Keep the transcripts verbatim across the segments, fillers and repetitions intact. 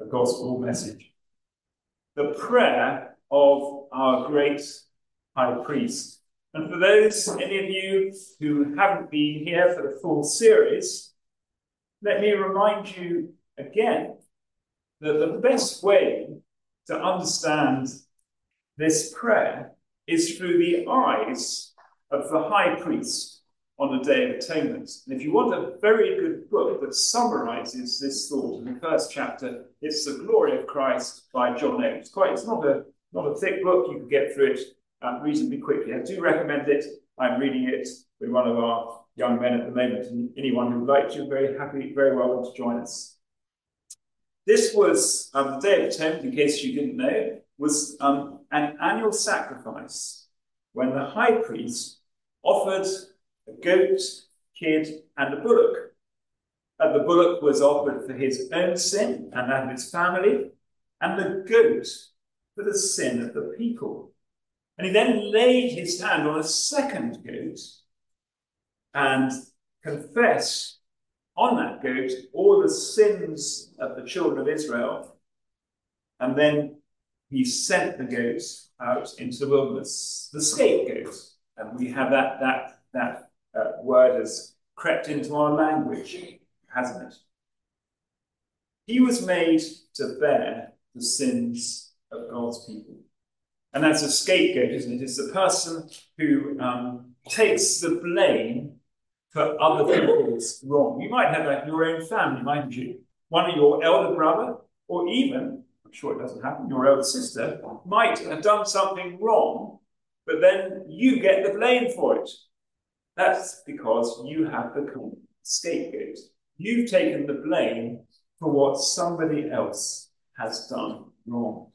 a gospel message. The prayer of our great high priest. And for those, any of you who haven't been here for the full series, let me remind you again that the best way to understand this prayer is through the eyes of the high priest on the Day of Atonement. And if you want a very good book that summarizes this thought in the first chapter, it's The Glory of Christ by John Oates. It's quite, it's not a, not a thick book. You can get through it um, reasonably quickly. I do recommend it. I'm reading it with one of our young men at the moment, and anyone who would like to, very happy, very welcome to join us. This was, um, the Day of Atonement, in case you didn't know, was um, an annual sacrifice when the high priest offered a goat, kid, and a bullock. And the bullock was offered for his own sin and that of his family, and the goat for the sin of the people. And he then laid his hand on a second goat and confessed on that goat all the sins of the children of Israel. And then he sent the goat out into the wilderness, the scapegoat. And we have that, that, that Uh, word has crept into our language, hasn't it? He was made to bear the sins of God's people. And that's a scapegoat, isn't it? It's the person who um, takes the blame for other people's wrong. You might have that in your own family, mightn't you? One of your elder brother, or even, I'm sure it doesn't happen, your elder sister, might have done something wrong, but then you get the blame for it. That's because you have become scapegoat. You've taken the blame for what somebody else has done wrong.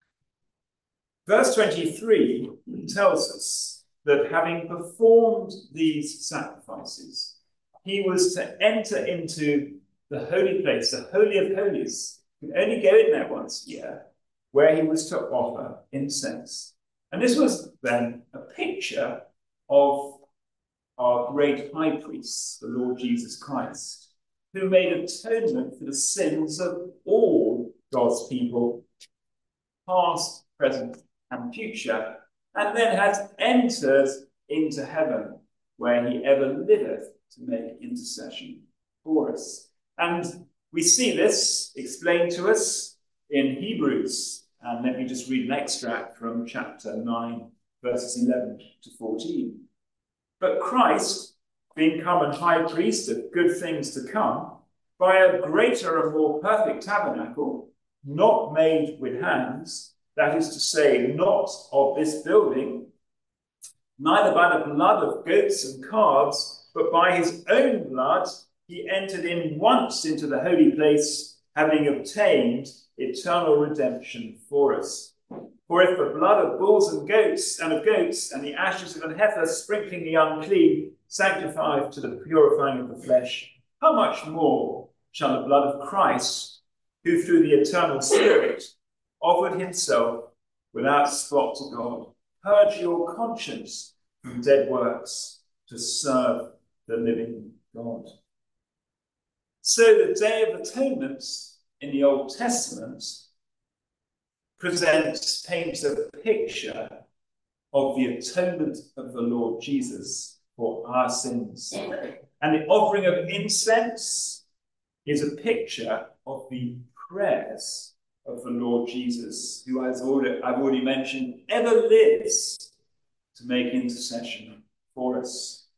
Verse twenty-three tells us that having performed these sacrifices, he was to enter into the holy place, the Holy of Holies. He could only go in there once a year, where he was to offer incense. And this was then a picture of our great high priest, the Lord Jesus Christ, who made atonement for the sins of all God's people, past, present, and future, and then has entered into heaven, where he ever liveth to make intercession for us. And we see this explained to us in Hebrews. And let me just read an extract from chapter nine, verses eleven to fourteen. But Christ, being come and high priest of good things to come, by a greater and more perfect tabernacle, not made with hands, that is to say, not of this building, neither by the blood of goats and calves, but by his own blood, he entered in once into the holy place, having obtained eternal redemption for us. For if the blood of bulls and goats and of goats and the ashes of an heifer sprinkling the unclean sanctified to the purifying of the flesh, how much more shall the blood of Christ, who through the eternal Spirit offered himself without spot to God, purge your conscience from dead works to serve the living God? So the Day of Atonement in the Old Testament presents, paints a picture of the atonement of the Lord Jesus for our sins. And the offering of incense is a picture of the prayers of the Lord Jesus, who, as I've already mentioned, ever lives to make intercession for us.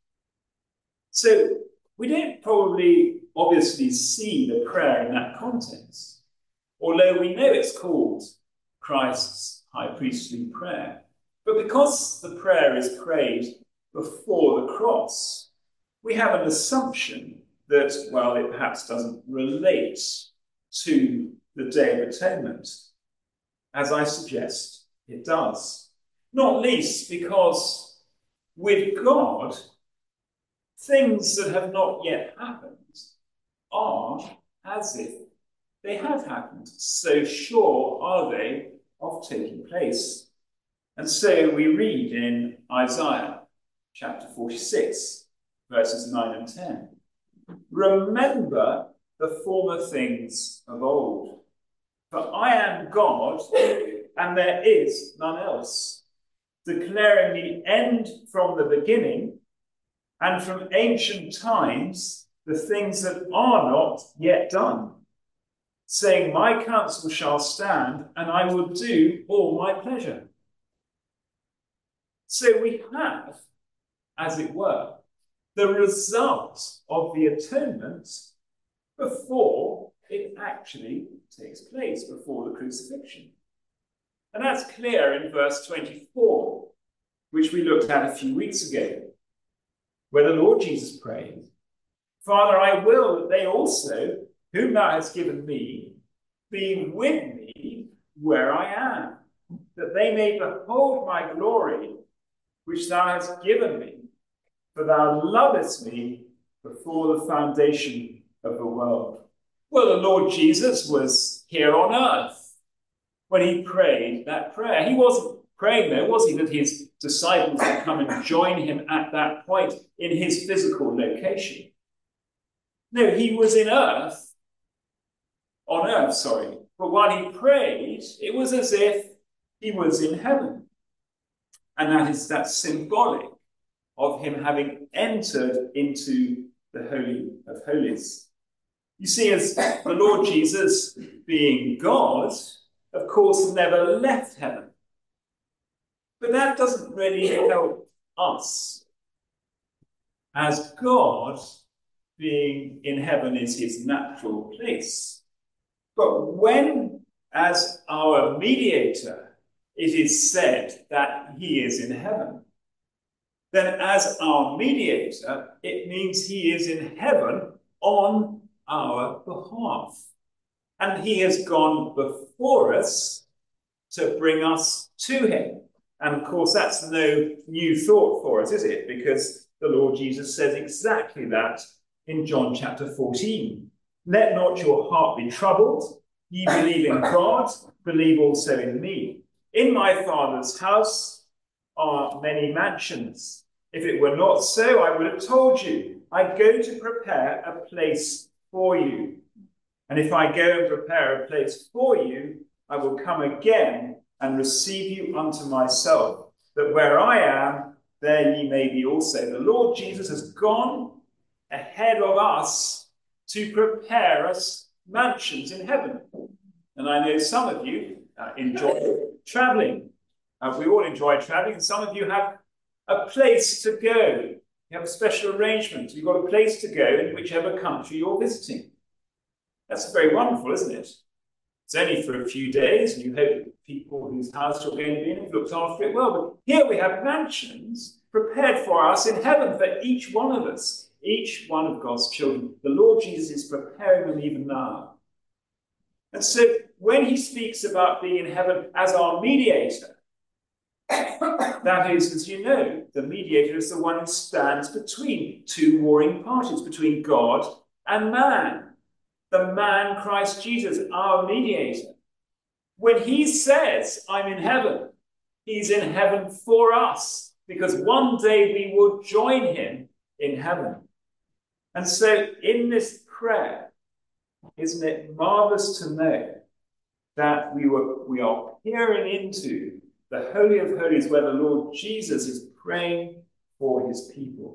So we don't probably obviously see the prayer in that context, although we know it's called Christ's high priestly prayer. But because the prayer is prayed before the cross, we have an assumption that, well, it perhaps doesn't relate to the Day of Atonement. As I suggest, it does. Not least because with God, things that have not yet happened are as if they have happened. So sure are they of taking place. And so we read in Isaiah chapter forty-six, verses nine and ten. Remember the former things of old. For I am God, and there is none else, declaring the end from the beginning, and from ancient times the things that are not yet done, saying, my counsel shall stand, and I will do all my pleasure. So we have, as it were, the result of the atonement before it actually takes place, before the crucifixion. And that's clear in verse twenty-four, which we looked at a few weeks ago, where the Lord Jesus prayed, Father, I will that they also, whom thou hast given me, be with me where I am, that they may behold my glory, which thou hast given me, for thou lovest me before the foundation of the world. Well, the Lord Jesus was here on earth when he prayed that prayer. He wasn't praying there, was he, that his disciples would come and join him at that point in his physical location. No, he was in earth, on earth, sorry. But while he prayed, it was as if he was in heaven. And that is that symbolic of him having entered into the Holy of Holies. You see, as the Lord Jesus, being God, of course, never left heaven. But that doesn't really help us. As God, being in heaven is his natural place. But when, as our mediator, it is said that he is in heaven, then as our mediator, it means he is in heaven on our behalf. And he has gone before us to bring us to him. And of course, that's no new thought for us, is it? Because the Lord Jesus says exactly that in John chapter fourteen. Let not your heart be troubled. Ye believe in God, believe also in me. In my Father's house are many mansions. If it were not so, I would have told you. I go to prepare a place for you. And if I go and prepare a place for you, I will come again and receive you unto myself, that where I am, there ye may be also. The Lord Jesus has gone ahead of us to prepare us mansions in heaven. And I know some of you uh, enjoy traveling. Uh, we all enjoy traveling, and some of you have a place to go. You have a special arrangement. You've got a place to go in whichever country you're visiting. That's very wonderful, isn't it? It's only for a few days, and you hope that the people whose house you're going to be in have looked after it well. But here we have mansions prepared for us in heaven for each one of us, each one of God's children. The Lord Jesus is preparing them even now. And so when he speaks about being in heaven as our mediator, that is, as you know, the mediator is the one who stands between two warring parties, between God and man. The man, Christ Jesus, our mediator. When he says, I'm in heaven, he's in heaven for us, because one day we will join him in heaven. And so in this prayer, isn't it marvelous to know that we, were, we are peering into the Holy of Holies, where the Lord Jesus is praying for his people.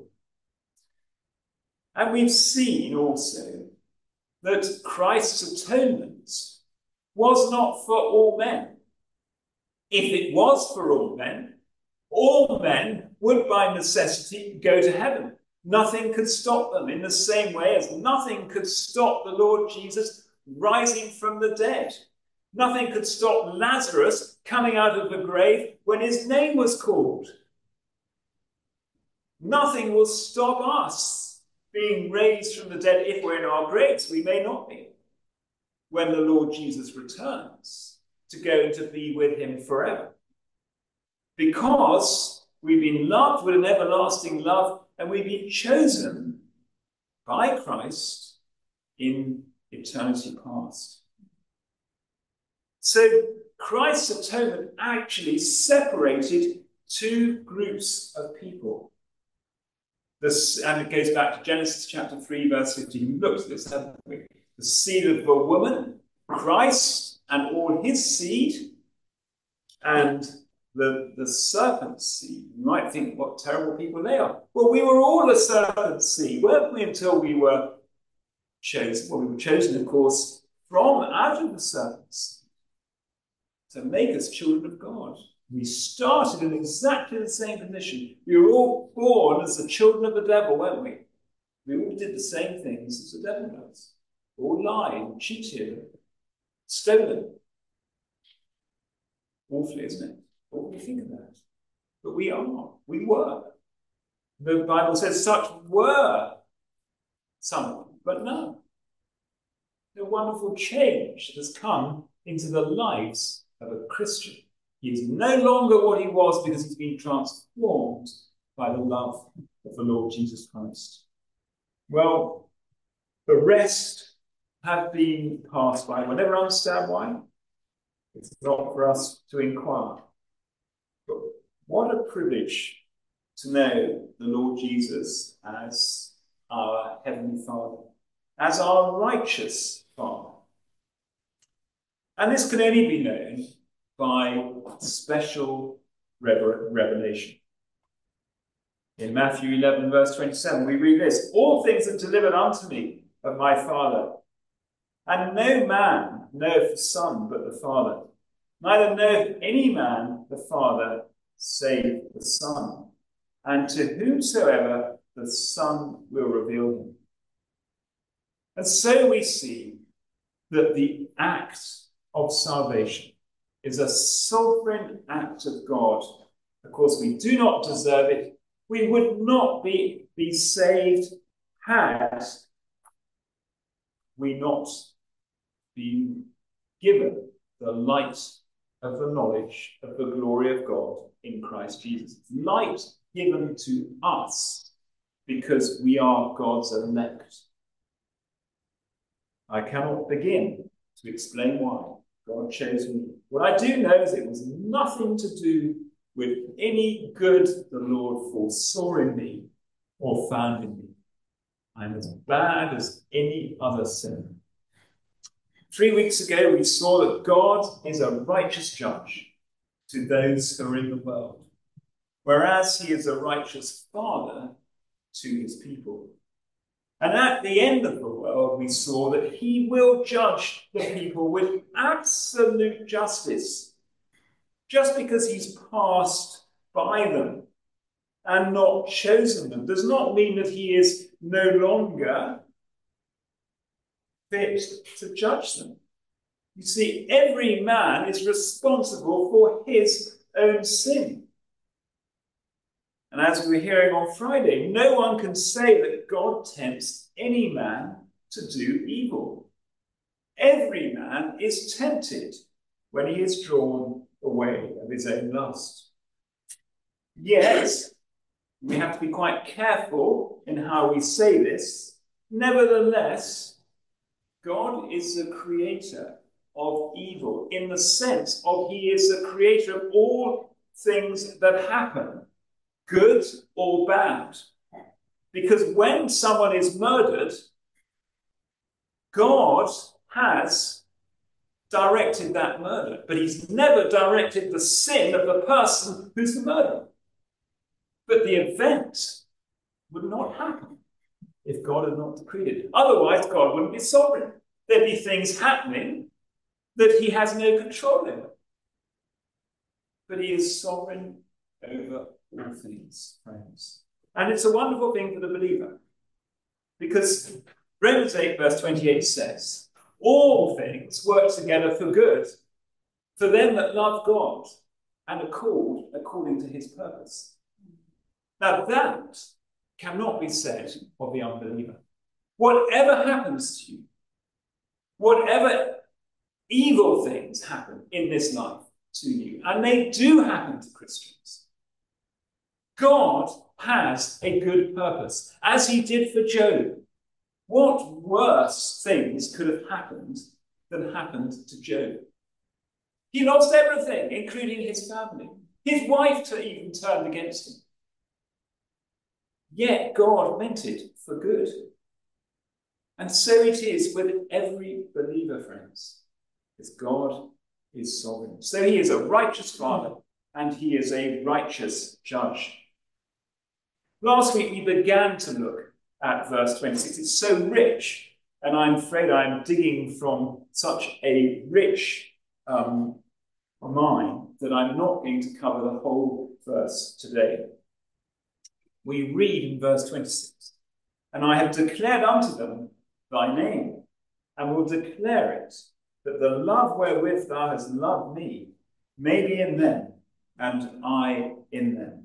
And we've seen also that Christ's atonement was not for all men. If it was for all men, all men would by necessity go to heaven. Nothing could stop them, in the same way as nothing could stop the Lord Jesus rising from the dead. Nothing could stop Lazarus coming out of the grave when his name was called. Nothing will stop us being raised from the dead if we're in our graves. We may not be, when the Lord Jesus returns to go to be with him forever. Because we've been loved with an everlasting love, and we've been chosen by Christ in eternity past. So Christ's atonement actually separated two groups of people. This, and it goes back to Genesis chapter three, verse fifteen. We looked at this, haven't we? The seed of the woman, Christ, and all his seed, and the, the serpent's seed. You might think what terrible people they are. Well, we were all the serpent's seed, weren't we, until we were chosen? Well, we were chosen, of course, from out of the serpent's seed to make us children of God. We started in exactly the same position. We were all born as the children of the devil, weren't we? We all did the same things as the devil does. All lied, cheated, stolen. Awfully, isn't it? What do we think of that? But we are. We were. The Bible says such were some, but none. The wonderful change that has come into the lives of a Christian. He is no longer what he was because he's been transformed by the love of the Lord Jesus Christ. Well, the rest have been passed by. We'll never understand why. It's not for us to inquire. But what a privilege to know the Lord Jesus as our Heavenly Father, as our righteous Father. And this can only be known by special revelation. In Matthew eleven, verse twenty-seven, we read this: all things are delivered unto me of my Father, and no man knoweth the Son but the Father, neither knoweth any man the Father save the Son, and to whomsoever the Son will reveal him. And so we see that the act of salvation is a sovereign act of God. Of course, we do not deserve it. We would not be, be saved had we not been given the light of the knowledge of the glory of God in Christ Jesus. Light given to us because we are God's elect. I cannot begin to explain why God chose me. What I do know is it was nothing to do with any good the Lord foresaw in me or found in me. I'm as bad as any other sinner. Three weeks ago, we saw that God is a righteous judge to those who are in the world, whereas he is a righteous father to his people. And at the end of the world, we saw that he will judge the people with absolute justice, just because he's passed by them and not chosen them does not mean that he is no longer fit to judge them. You see, every man is responsible for his own sin. And as we were hearing on Friday, no one can say that God tempts any man to do evil. Every man is tempted when he is drawn away of his own lust. Yet, we have to be quite careful in how we say this. Nevertheless, God is the creator of evil in the sense of he is the creator of all things that happen, good or bad. Because when someone is murdered, God has directed that murder, but he's never directed the sin of the person who's the murderer. But the event would not happen if God had not decreed it. Otherwise, God wouldn't be sovereign. There'd be things happening that he has no control over. But he is sovereign over all things, friends. And it's a wonderful thing for the believer. Because Romans eight, verse twenty-eight says, all things work together for good for them that love God and are called according to his purpose. Now that cannot be said of the unbeliever. Whatever happens to you, whatever evil things happen in this life to you, and they do happen to Christians, God has a good purpose, as he did for Job. What worse things could have happened than happened to Job? He lost everything, including his family. His wife even turned against him. Yet God meant it for good. And so it is with every believer, friends. because God is sovereign. So he is a righteous Father, and he is a righteous judge. Last week we began to look at verse twenty-six. It's so rich, and I'm afraid I'm digging from such a rich um, mine that I'm not going to cover the whole verse today. We read in verse twenty-six, and I have declared unto them thy name, and will declare it, that the love wherewith thou hast loved me may be in them, and I in them.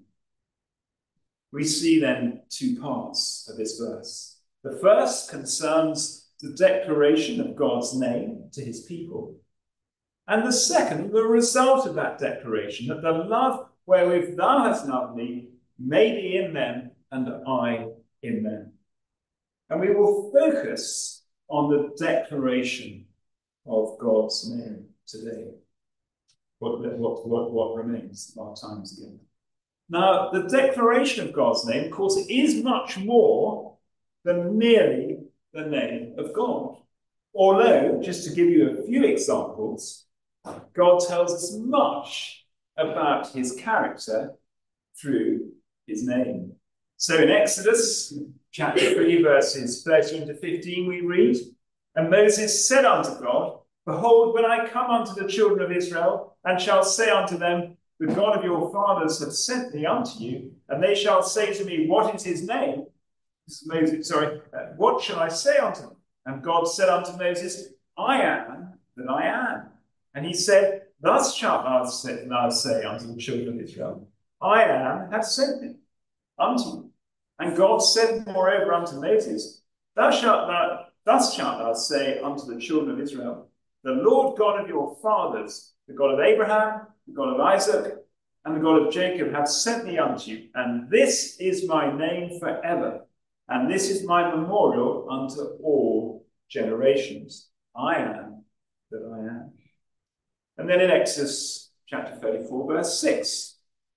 We see then two parts of this verse. The first concerns the declaration of God's name to his people. And the second, the result of that declaration, that the love wherewith thou hast loved me may be in them, and I in them. And we will focus on the declaration of God's name today. What, what, what, what remains of our times again. Now, the declaration of God's name, of course, is much more than merely the name of God. Although, just to give you a few examples, God tells us much about his character through his name. So in Exodus chapter three, verses thirteen to fifteen, we read, And Moses said unto God, Behold, when I come unto the children of Israel, and shall say unto them, The God of your fathers hath sent me unto you, and they shall say to me, What is his name? Moses, sorry, uh, what shall I say unto them? And God said unto Moses, I am that I am. And he said, Thus shalt thou say, thou say unto the children of Israel, I am hath sent me unto you. And God said moreover unto Moses, Thou shalt thou, thus shalt thou say unto the children of Israel, The Lord God of your fathers, the God of Abraham, the God of Isaac, and the God of Jacob hath sent me unto you, and this is my name forever, and this is my memorial unto all generations. I am that I am. And then in Exodus chapter thirty-four, verse six,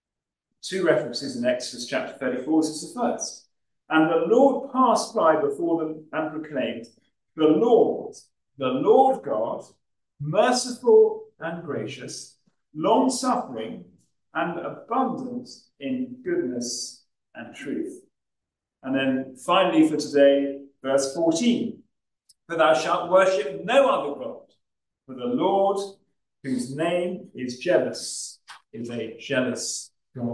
two references in Exodus chapter thirty-four, this is the first. And the Lord passed by before them and proclaimed, The Lord, the Lord God, merciful and gracious, long-suffering, and abundant in goodness and truth. And then finally for today, verse fourteen, For thou shalt worship no other God, for the Lord, whose name is jealous, is a jealous